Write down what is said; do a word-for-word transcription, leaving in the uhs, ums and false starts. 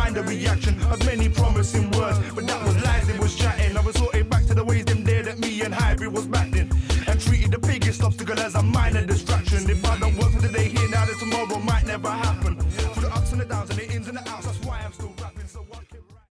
mind the reaction of many promising words, but that was lies, it was chatting. I was sorting back to the ways them there that me and Hybrid was back then, and treated the biggest obstacle as a minor